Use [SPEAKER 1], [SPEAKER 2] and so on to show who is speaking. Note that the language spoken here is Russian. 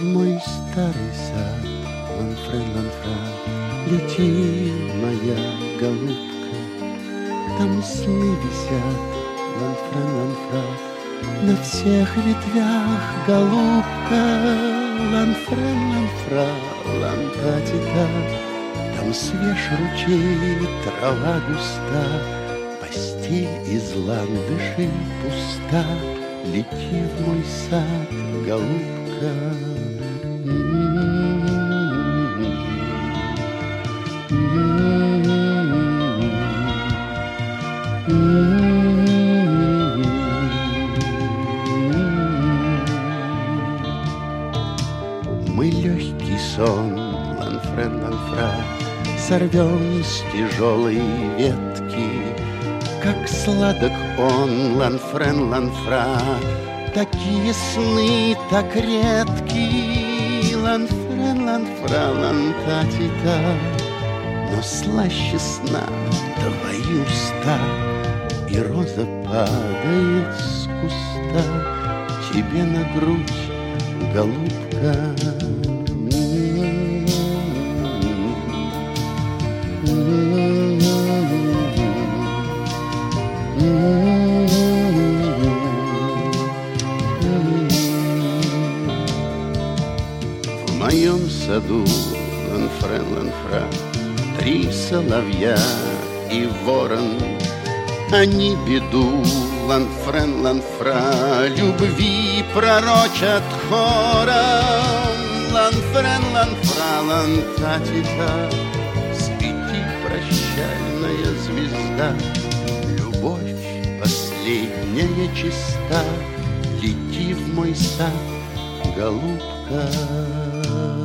[SPEAKER 1] в мой старый сад, ланфрен, ланфра, лети, моя голубка. Там сны висят, ланфрен, ланфра, на всех ветвях, голубка. Ланфрен, ланфра, лантатита, там свеж ручей, трава густа, постель из ландышей пуста. Лети в мой сад, голубка. Мы легкий сон, ланфрен, ланфра, сорвем с тяжелой ветки. Как сладок он, ланфрен, ланфра, такие сны так редки. Ланфрен, ланфра, лантатита, но слаще сна твои уста, и роза падает с куста тебе на грудь, голубка. В моем саду, ланфрен, ланфра, 3 соловья и ворон. Они беду, ланфрен, ланфра, любви пророчат хором. Ланфрен, ланфра, лантатита, свети, прощальная звезда. Любовь последняя чиста, лети в мой сад, голубка.